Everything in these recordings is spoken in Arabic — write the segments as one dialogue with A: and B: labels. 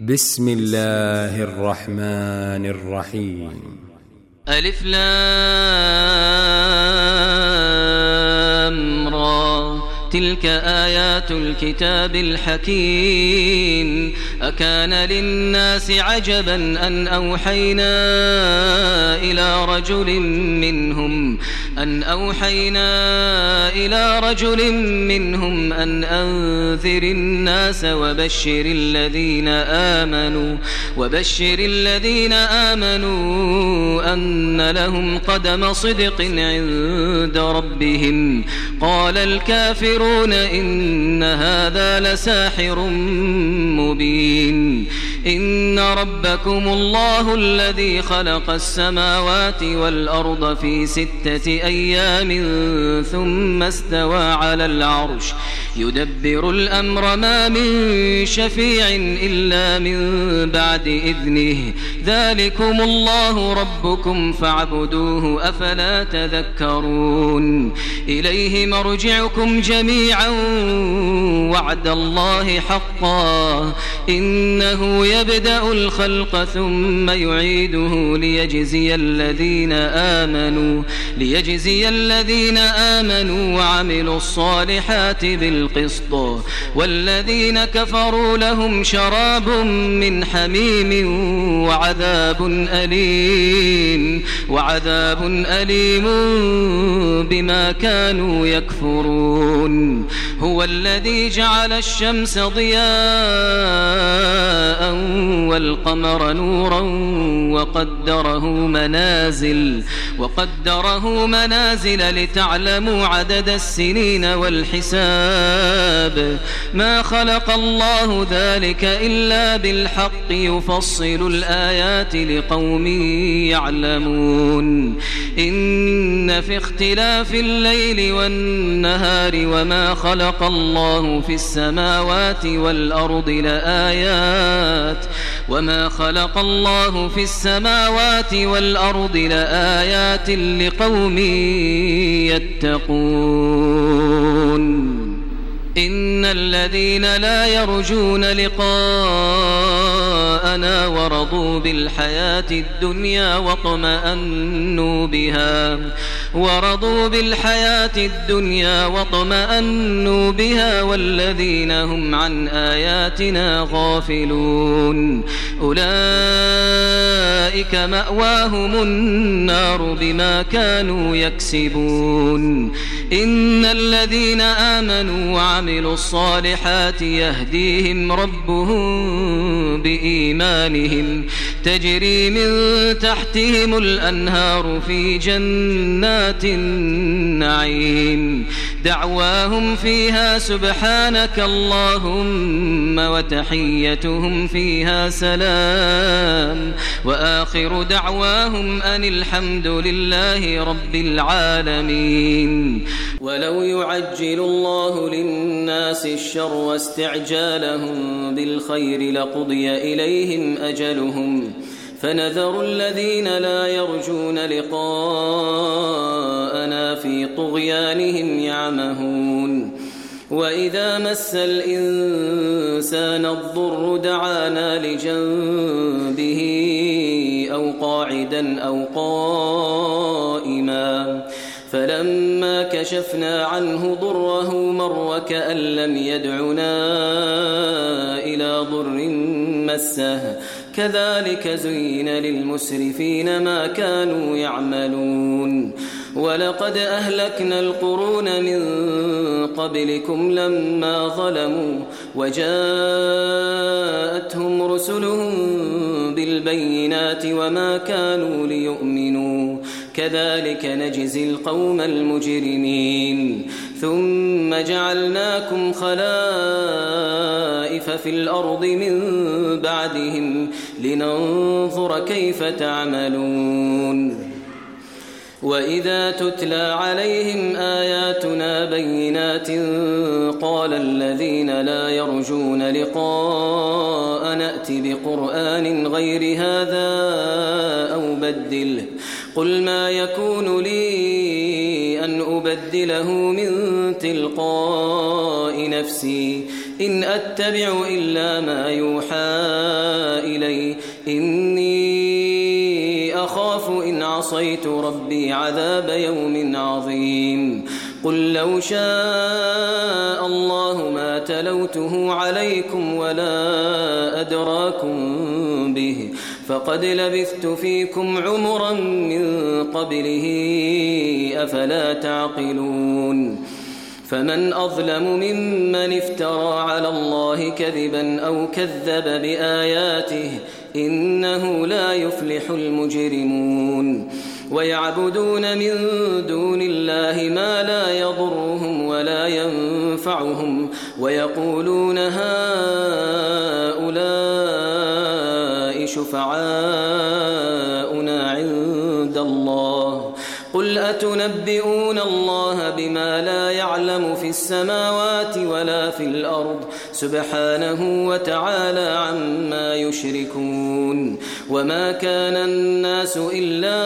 A: بسم الله الرحمن الرحيم.
B: ألف لام را تلك آيات الكتاب الحكيم. أكان للناس عجبا أن أوحينا إلى رجل منهم أن أنذر الناس وبشر الذين آمنوا أن لهم قدم صدق عند ربهم. قال الكافرون إن هذا لساحر مبين. إن ربكم الله الذي خلق السماوات والأرض في 6 أيام ثم استوى على العرش يدبر الأمر ما من شفيع إلا من بعد إذنه. ذلكم الله ربكم فاعبدوه أفلا تذكرون. إليه مرجعكم جميعا وعد الله حقا إنه يبدأ الخلق ثم يعيده ليجزي الذين آمنوا وعملوا الصالحات بالقسط. والذين كفروا لهم شراب من حميم وعذاب أليم بما كانوا يكفرون. هو الذي جعل الشمس ضياء والقمر نورا وقدره منازل لتعلموا عدد السنين والحساب. ما خلق الله ذلك إلا بالحق يفصل الآيات لقوم يعلمون. إن في اختلاف الليل والنهار وما خلق الله في السماوات والأرض لآيات لقوم يتقون. إن الذين لا يرجون لقاءنا ورضوا بالحياة الدنيا واطمأنوا بها والذين هم عن آياتنا غافلون أولئك مأواهم النار بما كانوا يكسبون. إن الذين آمنوا وعملوا الصالحات يهديهم ربهم بإيمانهم تجري من تحتهم الأنهار في جنات النعيم. دعواهم فيها سبحانك اللهم وتحيتهم فيها سلام وآخر دعواهم أن الحمد لله رب العالمين. ولو يعجل الله للناس الشر واستعجالهم بالخير لقضي إليهم أجلهم فنذر الذين لا يرجون لقاءنا في طغيانهم يعمهون. وإذا مس الإنسان الضر دعانا لجنبه أو قاعدا أو قائما فلما كشفنا عنه ضره مر وكأن لم يدعنا إلى ضر مسه كذلك زين للمسرفين ما كانوا يعملون. ولقد أهلكنا القرون من قبلكم لما ظلموا وجاءتهم رسلهم بالبينات وما كانوا ليؤمنوا كذلك نجزي القوم المجرمين. ثم جعلناكم خلائف في الأرض من بعدهم لننظر كيف تعملون. وإذا تتلى عليهم آياتنا بينات قال الذين لا يرجون لقاء نأت بقرآن غير هذا أو بدله قل ما يكون لي أن أبدله من تلقاء نفسي إن أتبع إلا ما يوحى إلي إني أخاف إن عصيت ربي عذاب يوم عظيم قل لو شاء الله ما تلوته عليكم ولا أدراكم به فقد لبثت فيكم عمرا من قبله أفلا تعقلون فمن أظلم ممن افترى على الله كذبا أو كذب بآياته إنه لا يفلح المجرمون ويعبدون من دون الله ما لا يضرهم ولا ينفعهم ويقولون هؤلاء شفعاؤنا عند الله قل أتنبئون الله بما لا يعلم في السماوات ولا في الأرض سبحانه وتعالى عما يشركون وما كان الناس إلا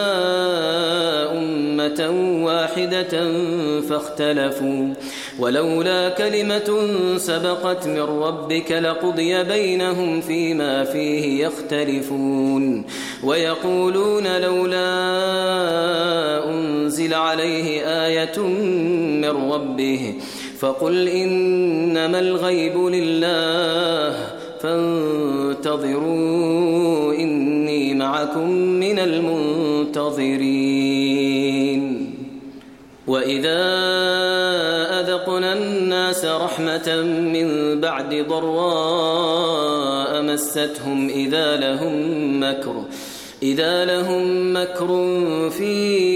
B: أمة واحدة فاختلفوا ولولا كلمة سبقت من ربك لقضي بينهم فيما فيه يختلفون ويقولون لولا أنزل عليه آية من ربه فقل إنما الغيب لله فانتظروا إني معكم من المنتظرين وإذا أذقنا الناس رحمة من بعد ضراء مستهم إذا لهم مكر في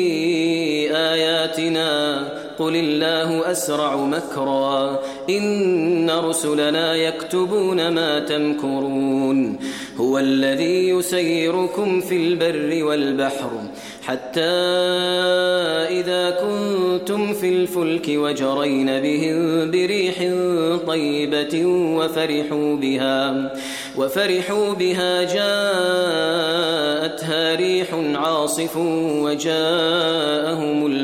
B: آياتنا قل الله أسرع مكرا إن رسلنا يكتبون ما تمكرون هو الذي يسيركم في البر والبحر حتى إذا كنتم في الفلك وجرين بهم بريح طيبة وفرحوا بها جاءتها ريح عاصف وجاءهم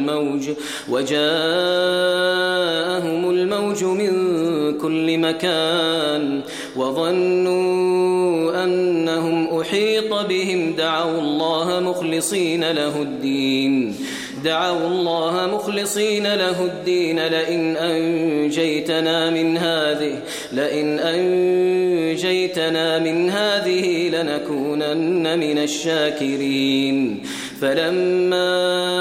B: الموج من كل مكان وظنوا أنهم أحيط بهم دعوا الله مخلصين له الدين لئن أنجيتنا من هذه لنكونن من الشاكرين فلما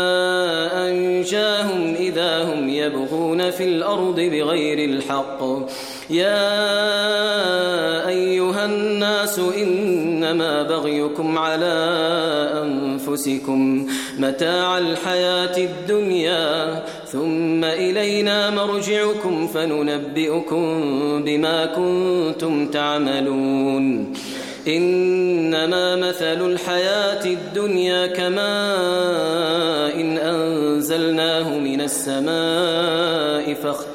B: أنجاهم إذا هم يبغون في الأرض بغير الحق يا أيها الناس إنما بغيكم على أنفسكم متاع الحياة الدنيا ثم إلينا مرجعكم فننبئكم بما كنتم تعملون إنما مثل الحياة الدنيا كماء إن أنزلناه من السماء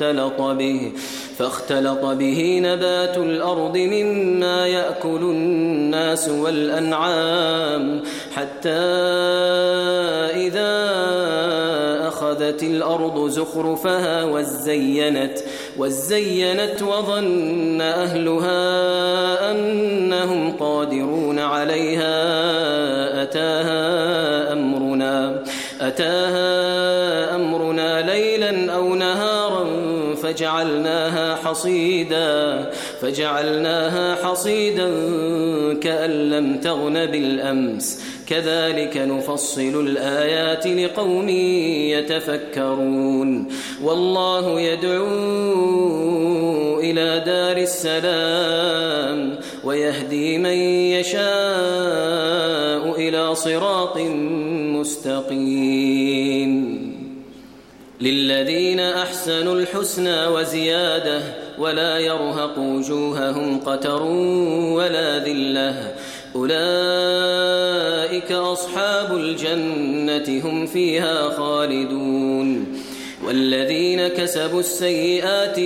B: فاختلط به نبات الأرض مما يأكل الناس والأنعام حتى إذا أخذت الأرض زخرفها وزينت وظن أهلها أنهم قادرون عليها أتاها أمرنا ليلا أو نهارا فجعلناها حصيدا كأن لم تغن بالأمس كذلك نفصل الآيات لقوم يتفكرون والله يدعو إلى دار السلام ويهدي من يشاء إلى صراط مستقيم للذين أحسنوا الحسنى وزيادة ولا يرهق وجوههم قتر ولا ذلة أولئك أصحاب الجنة هم فيها خالدون والذين كسبوا السيئات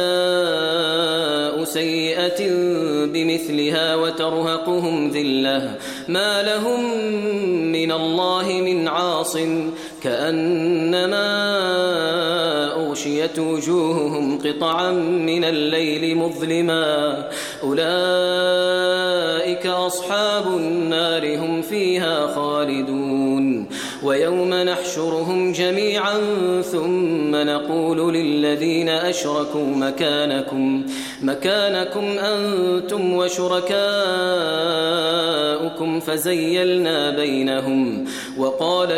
B: جزاء سيئة بمثلها وترهقهم ذلة ما لهم من الله من عاصم كأنما أغشيت وجوههم قطعا من الليل مظلما أولئك أولئك أصحاب النار هم فيها خالدون ويوم نحشرهم جميعا ثم نقول للذين أشركوا مكانكم أنتم وشركاؤكم فزيلنا بينهم وقال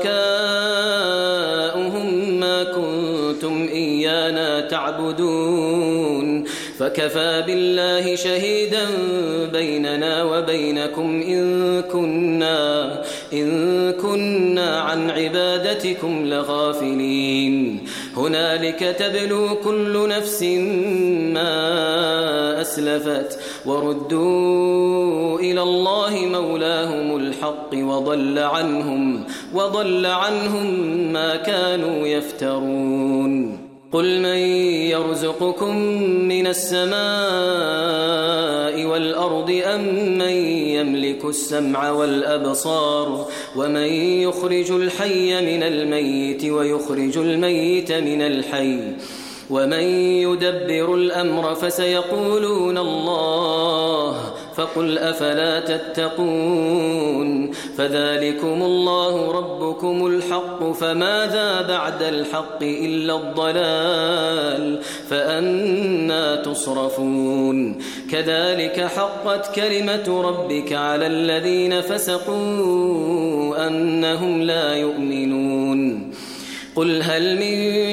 B: شركاؤهم ما كنتم إيانا تعبدون فكفى بالله شهيدا بيننا وبينكم إن كنا عن عبادتكم لغافلين هنالك تبلو كل نفس ما أسلفت وردوا إلى الله مولاهم الحق وضل عنهم ما كانوا يفترون قل من يرزقكم من السماء والأرض أم من يملك السمع والأبصار ومن يخرج الحي من الميت ويخرج الميت من الحي ومن يدبر الأمر فسيقولون الله فقل أفلا تتقون فذلكم الله ربكم الحق فماذا بعد الحق إلا الضلال فأنى تصرفون كذلك حقت كلمة ربك على الذين فسقوا أنهم لا يؤمنون قل هل من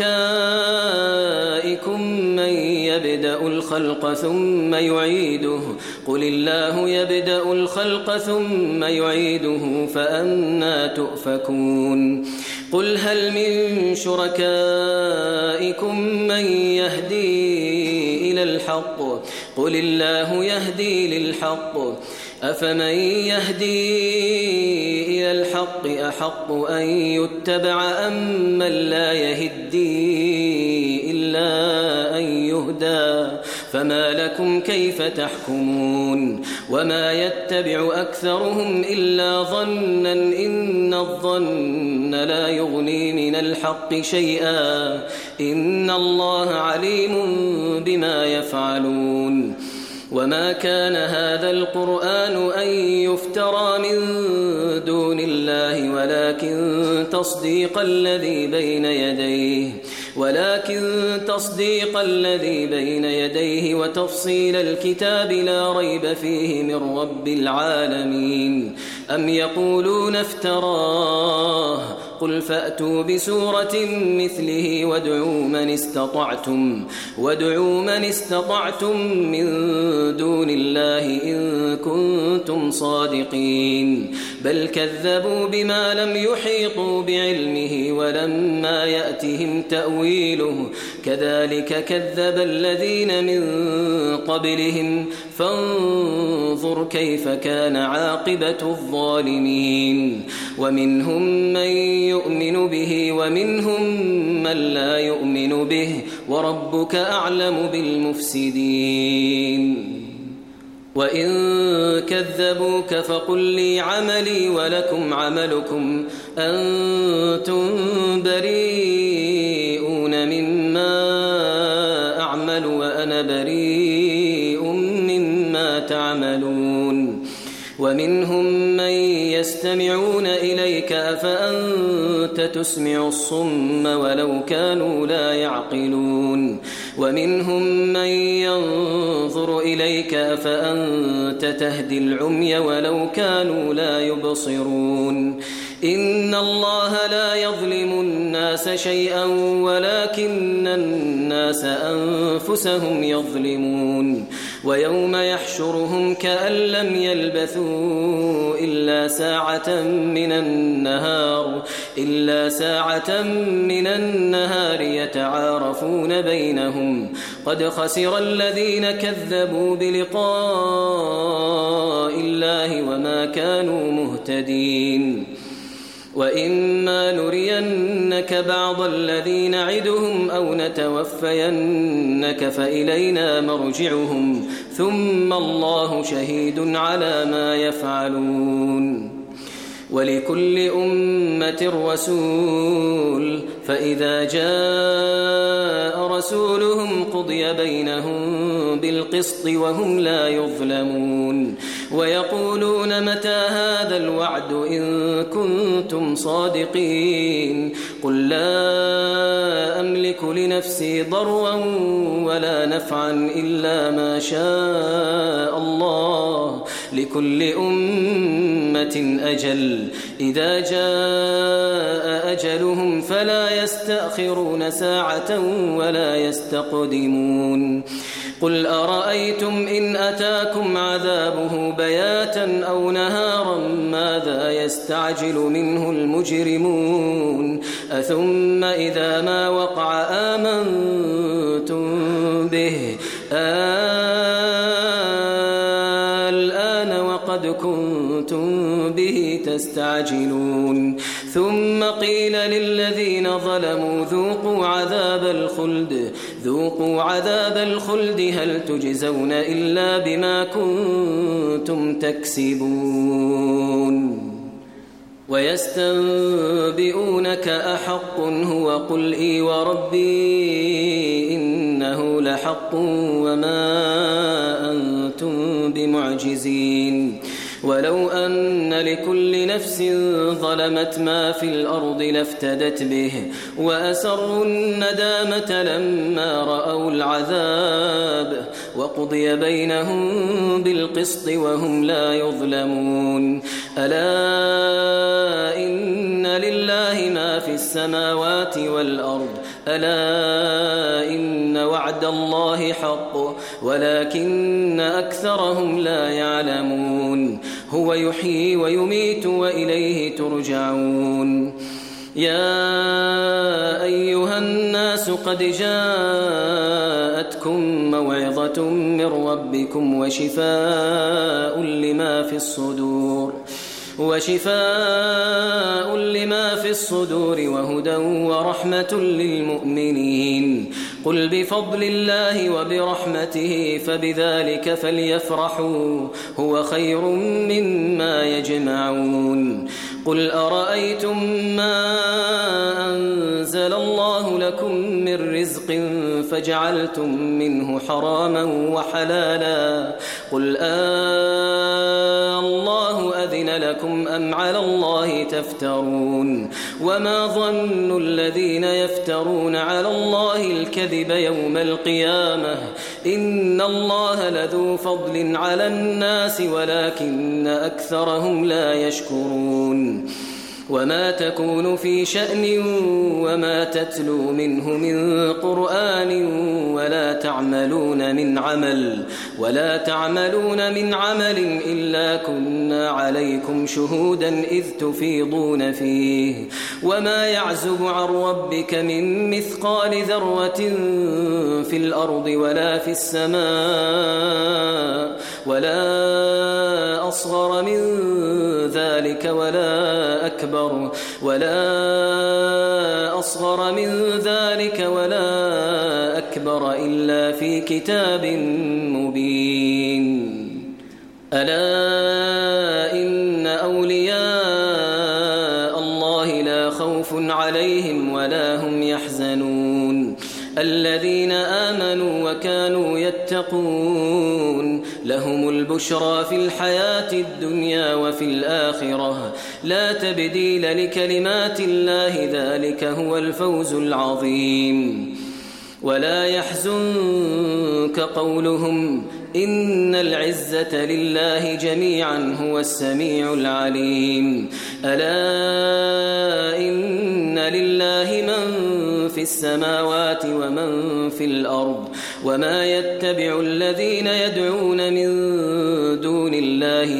B: شركائكم من يبدأ الخلق ثم يعيده قل الله يبدأ الخلق ثم يعيده فأنى تؤفكون قل هل من شركائكم من يهدي إلى الحق قل الله يهدي للحق أفمن يهدي إلى الحق أحق أن يتبع أم من لا يهدي إلا أن يهدى فما لكم كيف تحكمون وما يتبع أكثرهم إلا ظنا إن الظن لا يغني من الحق شيئا إن الله عليم بما يفعلون وما كان هذا القرآن أن يفترى من دون الله ولكن تصديق الذي بين يديه وتفصيل الكتاب لا ريب فيه من رب العالمين أم يقولون افتراه قل فأتوا بسورة مثله وادعوا من استطعتم من دون الله إن كنتم صادقين بل كذبوا بما لم يحيطوا بعلمه ولما يأتهم تأويله كذلك كذب الذين من قبلهم فانظر كيف كان عاقبة الظالمين ومنهم من يؤمن به ومنهم من لا يؤمن به وربك أعلم بالمفسدين وإن كذبوك فقل لي عملي ولكم عملكم أنتم بريئون مما أعمل وأنا بريء مما تعملون ومنهم من يستمعون إليك أفأنت تسمع الصم ولو كانوا لا يعقلون ومنهم من ينظر إليك أفأنت تهدي العمي ولو كانوا لا يبصرون إن الله لا يظلم الناس شيئا ولكن الناس أنفسهم يظلمون ويوم يحشرهم كأن لم يلبثوا إلا ساعة من النهار يتعارفون بينهم قد خسر الذين كذبوا بلقاء الله وما كانوا مهتدين وإما نرينك بعض الذي نعدهم أو نتوفينك فإلينا مرجعهم ثم الله شهيد على ما يفعلون ولكل أمة رسول فإذا جاء رسولهم قضي بينهم بالقسط وهم لا يظلمون ويقولون متى هذا الوعد إن كنتم صادقين قل لا أملك لنفسي ضرا ولا نفعا إلا ما شاء الله لكل أمة أجل إذا جاء أجلهم فلا يستأخرون ساعة ولا يستقدمون قل أرأيتم إن أتاكم عذابه بياتا أو نهارا ماذا يستعجل منه المجرمون أثم إذا ما وقع آمنتم به الآن وقد كنتم به تستعجلون ثم قيل للذين ظلموا ذوقوا عذاب الخلد هل تجزون إلا بما كنتم تكسبون ويستنبئونك أحق هو قل إي وربي إنه لحق وما أنتم بمعجزين ولو أن لكل نفس ظلمت ما في الأرض لافتدت به وأسروا الندامة لما رأوا العذاب وقضي بينهم بالقسط وهم لا يظلمون ألا إن لله ما في السماوات والأرض ألا إن وعد الله حق ولكن أكثرهم لا يعلمون هو يحيي ويميت وإليه ترجعون يا أيها الناس قد جاءتكم موعظة من ربكم وشفاء لما في الصدور وهدى ورحمة للمؤمنين قل بفضل الله وبرحمته فبذلك فليفرحوا هو خير مما يجمعون قل أرأيتم ما أنزل الله لكم من رزق فجعلتم منه حراما وحلالا قل الله أذن لكم أم على الله تفترون وما ظن الذين يفترون على الله الكذب يوم القيامة إن الله لذو فضل على الناس ولكن أكثرهم لا يشكرون وما تكون في شأن وما تتلو منه من قرآن ولا تعملون من عمل إلا كنا عليكم شهودا إذ تفيضون فيه وما يعزب عن ربك من مثقال ذرة في الأرض ولا في السماء ولا أصغر من ذلك ولا أكبر إلا في كتاب مبين ألا إن أولياء الله لا خوف عليهم ولا هم يحزنون الذين آمنوا وكانوا يتقون لهم البشرى في الحياة الدنيا وفي الآخرة لا تبديل لكلمات الله ذلك هو الفوز العظيم ولا يحزنك قولهم إن العزة لله جميعا هو السميع العليم ألا إن لله من في السماوات ومن في الأرض وما يتبع الذين يدعون من دون الله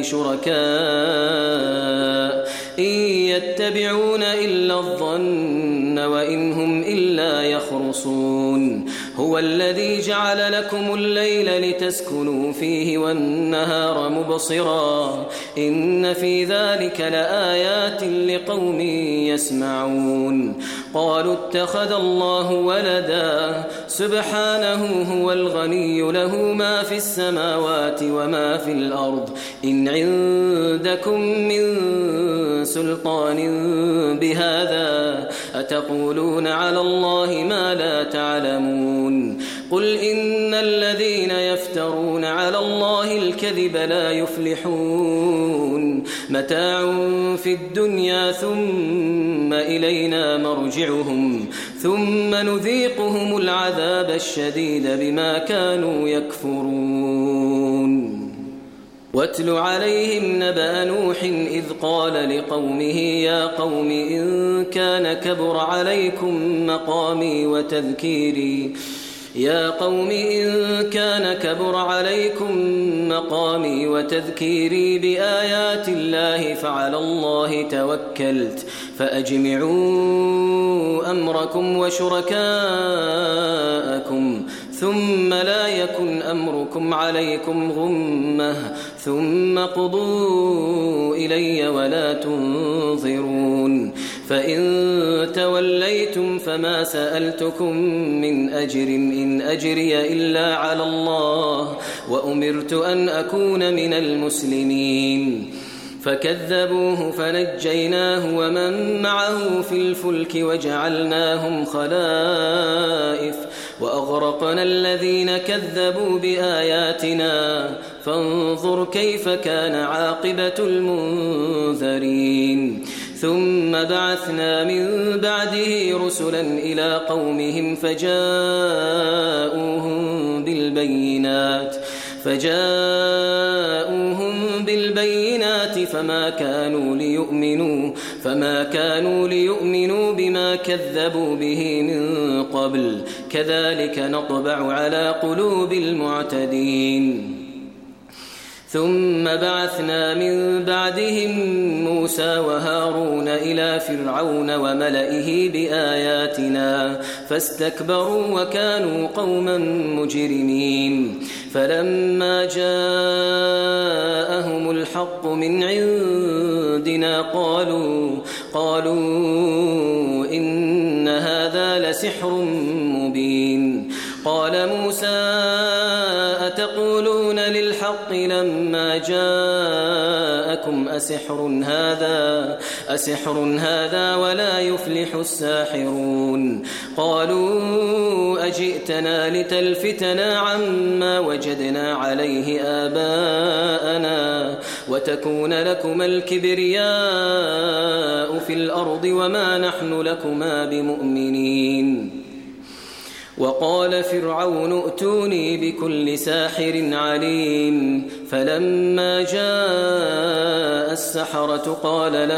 B: شركاء إن يتبعون إلا الظن وإن هم إلا يخرصون هو هو الذي جعل لكم الليل لتسكنوا فيه والنهار مبصرا إن في ذلك لآيات لقوم يسمعون قالوا اتخذ الله ولدا سبحانه هو الغني له ما في السماوات وما في الأرض إن عندكم من سلطان بهذا أتقولون على الله ما لا تعلمون قل إن الذين يفترون على الله الكذب لا يفلحون متاع في الدنيا ثم إلينا مرجعهم ثم نذيقهم العذاب الشديد بما كانوا يكفرون واتل عليهم نبأ نوح إذ قال لقومه يا قوم إن كان كبر عليكم مقامي وتذكيري بآيات الله فعلى الله توكلت فأجمعوا أمركم وشركاءكم ثم لا يكن أمركم عليكم غمة ثم قضوا إلي ولا تنظرون فإن توليتم فما سألتكم من أجر إن أجري إلا على الله وأمرت أن أكون من المسلمين فكذبوه فنجيناه ومن معه في الفلك وجعلناهم خلائف وأغرقنا الذين كذبوا بآياتنا فانظر كيف كان عاقبة المنذرين ثم بعثنا من بعده رسلا إلى قومهم فجاءوهم بالبينات فما كانوا ليؤمنوا بما كذبوا به من قبل كذلك نطبع على قلوب المعتدين ثم بعثنا من بعدهم موسى وهارون إلى فرعون وملئه بآياتنا فاستكبروا وكانوا قوما مجرمين فلما جاءهم الحق من عندنا قالوا إن هذا لسحر مبين قال موسى أتقولون للحق لما جاءكم أسحر هذا ولا يفلح الساحرون قالوا أجئتنا لتلفتنا عما وجدنا عليه آباءنا وتكون لكما الكبرياء في الأرض وما نحن لكما بمؤمنين وقال فرعون ائتوني بكل ساحر عليم فلما جاء السحرة قال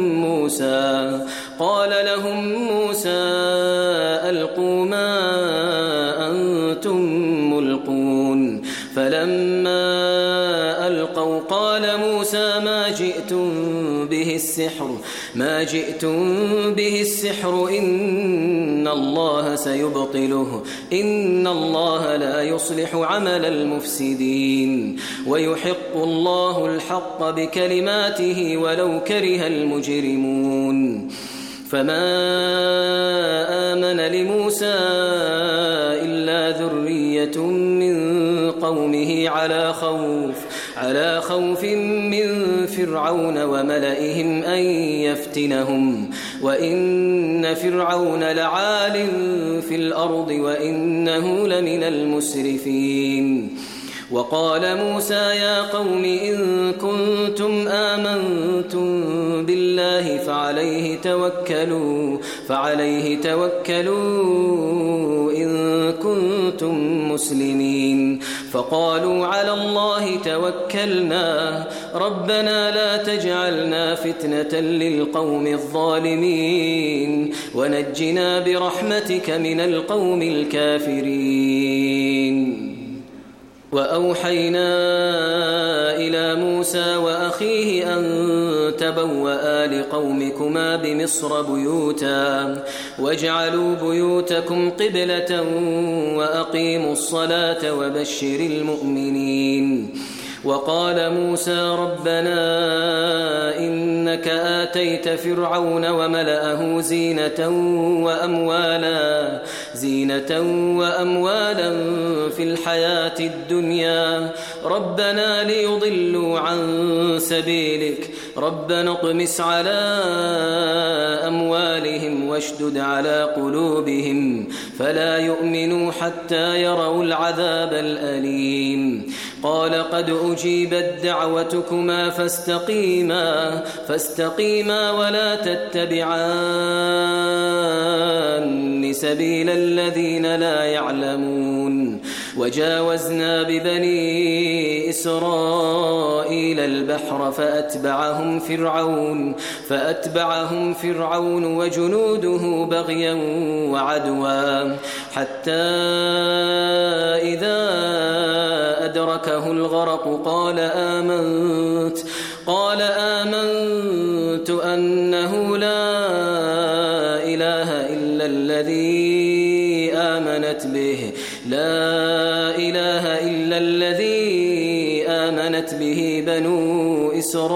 B: لهم موسى ألقوا ما أنتم ملقون فلما ألقوا قال موسى ما جئتم به السحر إن الله سيبطله إن الله لا يصلح عمل المفسدين ويحق الله الحق بكلماته ولو كره المجرمون فما آمن لموسى إلا ذرية من قومه على خوف من فرعون وملئهم أن يفتنهم وإن فرعون لعال في الأرض وإنه لمن المسرفين وقال موسى يا قوم إن كنتم آمنتم بالله فعليه توكلوا إن كنتم مسلمين فقالوا على الله توكلنا ربنا لا تجعلنا فتنة للقوم الظالمين ونجنا برحمتك من القوم الكافرين وأوحينا إلى موسى وأخيه أن تبوأ لقومكما بمصر بيوتا واجعلوا بيوتكم قبلة وأقيموا الصلاة وبشر المؤمنين. وقال موسى ربنا إنك آتيت فرعون وملأه زينة وأموالا في الحياة الدنيا ربنا ليضلوا عن سبيلك ربنا اطمس على أموالهم واشدد على قلوبهم فلا يؤمنوا حتى يروا العذاب الأليم. قال قد أجيبت دعوتكما فاستقيما ولا تتبعان سبيل الذين لا يعلمون. وجاوزنا ببني إسرائيل البحر فأتبعهم فرعون وجنوده بغيا وعدوا حتى إذا أدركه الغرق قال آمنت أنه لا إله إلا الذي آمنت به بنو إسرائيل